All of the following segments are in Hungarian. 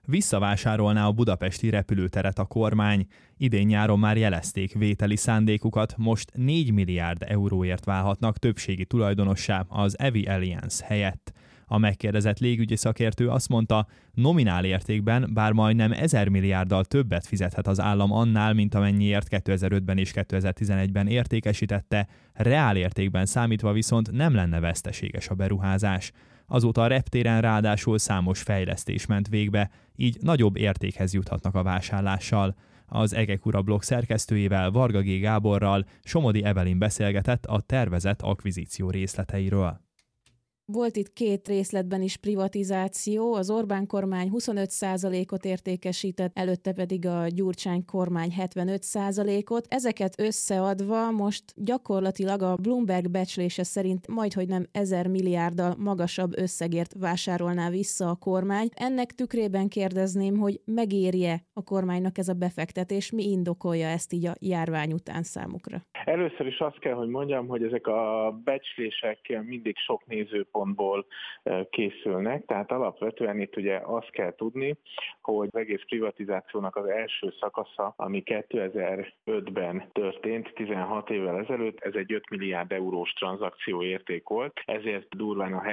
Visszavásárolná a budapesti repülőteret a kormány. Idén nyáron már jelezték vételi szándékukat, most 4 milliárd euróért válhatnak többségi tulajdonossá az Evi Alliance helyett. A megkérdezett légügyi szakértő azt mondta, nominál értékben, bár majdnem 1000 milliárddal többet fizethet az állam annál, mint amennyiért 2005-ben és 2011-ben értékesítette, reál értékben számítva viszont nem lenne veszteséges a beruházás. Azóta a reptéren ráadásul számos fejlesztés ment végbe, így nagyobb értékhez juthatnak a vásárlással. Az Egekura blog szerkesztőjével, Varga G. Gáborral Somodi Evelyn beszélgetett a tervezett akvizíció részleteiről. Volt itt 2 részletben is privatizáció, az Orbán kormány 25%-ot értékesített, előtte pedig a Gyurcsány kormány 75%-ot. Ezeket összeadva most gyakorlatilag a Bloomberg becslése szerint majdhogy nem 1000 milliárddal magasabb összegért vásárolná vissza a kormány. Ennek tükrében kérdezném, hogy megéri-e a kormánynak ez a befektetés, mi indokolja ezt így a járvány után számukra? Először is azt kell, hogy mondjam, hogy ezek a becslések mindig sok nézőpontból készülnek, tehát alapvetően itt ugye azt kell tudni, hogy az egész privatizációnak az első szakasza, ami 2005-ben történt, 16 évvel ezelőtt, ez egy 5 milliárd eurós tranzakció érték volt, ezért durván a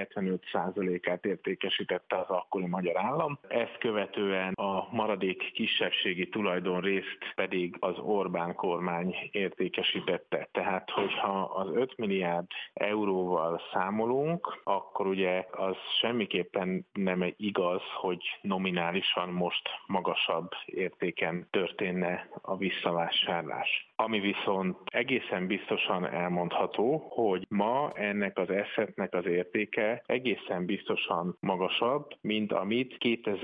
75%-át értékesítette az akkori magyar állam. Ezt követően a maradék kisebbségi tulajdonrészt pedig az Orbán kormány értékesítette. Tehát, hogyha az 5 milliárd euróval számolunk, akkor ugye az semmiképpen nem igaz, hogy nominálisan most magasabb értéken történne a visszavásárlás. Ami viszont egészen biztosan elmondható, hogy ma ennek az assetnek az értéke egészen biztosan magasabb, mint amit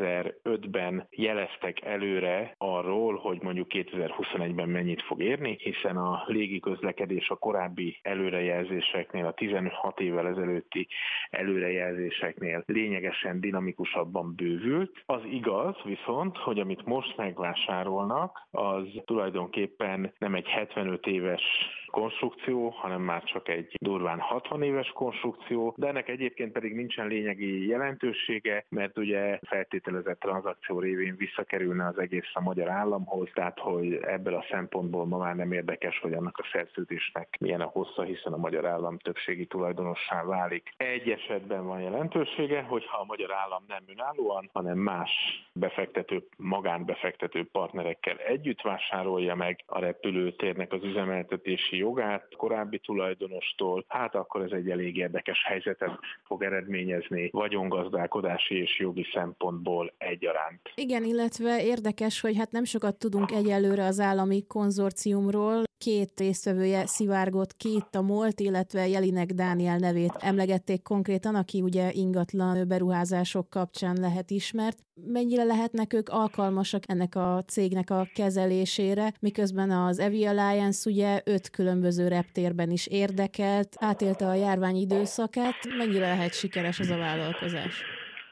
2005-ben jeleztek előre arról, hogy mondjuk 2021-ben mennyit fog érni, hiszen a légiközlekedés a korábbi előrejelzéseknél, a 16 évvel ezelőtti előrejelzéseknél lényegesen dinamikusabban bővült. Az igaz viszont, hogy amit most megvásárolnak, az tulajdonképpen nem egy 75 éves konstrukció, hanem már csak egy durván 60 éves konstrukció, de ennek egyébként pedig nincsen lényegi jelentősége, mert ugye feltételezett tranzakció révén visszakerülne az egész a magyar államhoz, tehát hogy ebből a szempontból ma már nem érdekes, hogy annak a szerződésnek milyen a hossza, hiszen a magyar állam többségi tulajdonossá válik. Egy esetben van jelentősége, hogyha a magyar állam nem önállóan, hanem más befektető, magánbefektető partnerekkel együtt vásárolja meg a repülőtérnek az üzemeltetési jogát korábbi tulajdonostól, hát akkor ez egy elég érdekes helyzetet fog eredményezni vagyongazdálkodási és jogi szempontból egyaránt. Igen, illetve érdekes, hogy hát nem sokat tudunk egyelőre az állami konzorciumról. 2 résztvevője szivárgott ki itt a MOLT, illetve Jelinek Dániel nevét emlegették konkrétan, aki ugye ingatlan beruházások kapcsán lehet ismert. Mennyire lehetnek ők alkalmasak ennek a cégnek a kezelésére, miközben az Evi Alliance ugye 5 különböző reptérben is érdekelt, átélte a járvány időszakát. Mennyire lehet sikeres ez a vállalkozás?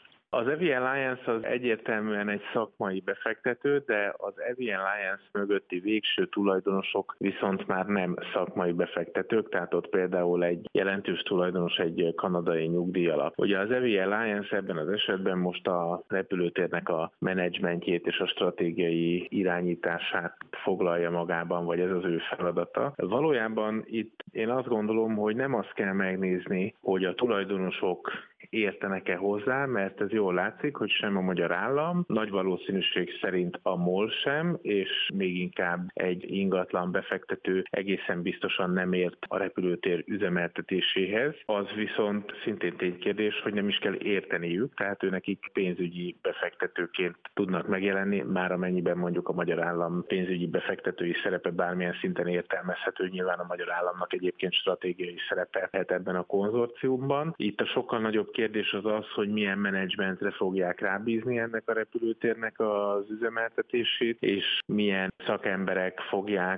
Az Evi Alliance az egyértelműen egy szakmai befektető, de az Evi Alliance mögötti végső tulajdonosok viszont már nem szakmai befektetők, tehát ott például egy jelentős tulajdonos egy kanadai nyugdíjalap. Ugye az Evi Alliance ebben az esetben most a repülőtérnek a menedzsmentjét és a stratégiai irányítását foglalja magában, vagy ez az ő feladata. Valójában itt én azt gondolom, hogy nem azt kell megnézni, hogy a tulajdonosok értenek-e hozzá, mert ez jól látszik, hogy sem a magyar állam, nagy valószínűség szerint a MOL sem, és még inkább egy ingatlan befektető egészen biztosan nem ért a repülőtér üzemeltetéséhez. Az viszont szintén ténykérdés, hogy nem is kell érteniük, tehát őnekik pénzügyi befektetőként tudnak megjelenni, már amennyiben mondjuk a magyar állam pénzügyi befektetői szerepe bármilyen szinten értelmezhető, nyilván a magyar államnak egyébként stratégiai szerepe lehet ebben a konzorciumban. Itt a sokkal nagyobb kérdés az az, hogy milyen menedzsmentre fogják rábízni ennek a repülőtérnek az üzemeltetését, és milyen szakemberek fogják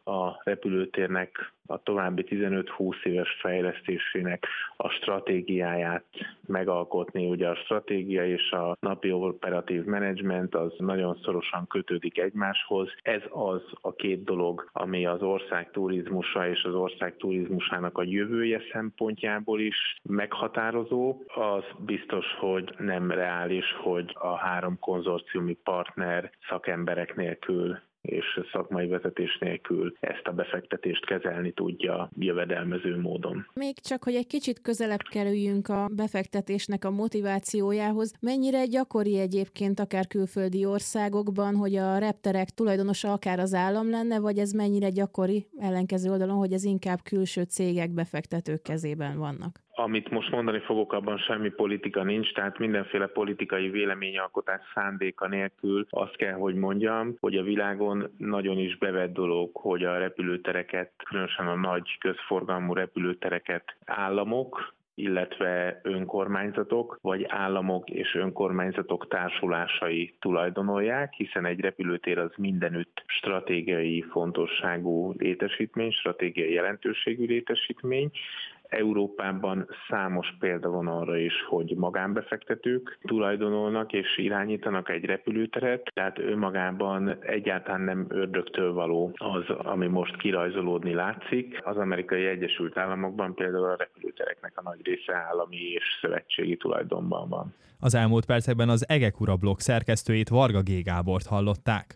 a repülőtérnek a további 15-20 éves fejlesztésének a stratégiáját megalkotni. Ugye a stratégia és a napi operatív menedzsment az nagyon szorosan kötődik egymáshoz. Ez az a két dolog, ami az ország turizmusa és az ország turizmusának a jövője szempontjából is meghatározó. Az biztos, hogy nem reális, hogy a 3 konzorciumi partner szakemberek nélkül és szakmai vezetés nélkül ezt a befektetést kezelni tudja jövedelmező módon. Még csak, hogy egy kicsit közelebb kerüljünk a befektetésnek a motivációjához, mennyire gyakori egyébként akár külföldi országokban, hogy a repterek tulajdonosa akár az állam lenne, vagy ez mennyire gyakori ellenkező oldalon, hogy ez inkább külső cégek, befektetők kezében vannak? Amit most mondani fogok, abban semmi politika nincs, tehát mindenféle politikai véleményalkotás szándéka nélkül azt kell, hogy mondjam, hogy a világon nagyon is bevett dolog, hogy a repülőtereket, különösen a nagy közforgalmú repülőtereket államok, illetve önkormányzatok, vagy államok és önkormányzatok társulásai tulajdonolják, hiszen egy repülőtér az mindenütt stratégiai fontosságú létesítmény, stratégiai jelentőségű létesítmény. Európában számos példa van arra is, hogy magánbefektetők tulajdonolnak és irányítanak egy repülőteret, tehát önmagában egyáltalán nem ördögtől való az, ami most kirajzolódni látszik. Az Amerikai Egyesült Államokban például a repülőtereknek a nagy része állami és szövetségi tulajdonban van. Az elmúlt percekben az Egekura blog szerkesztőjét, Varga G. Gábort hallották.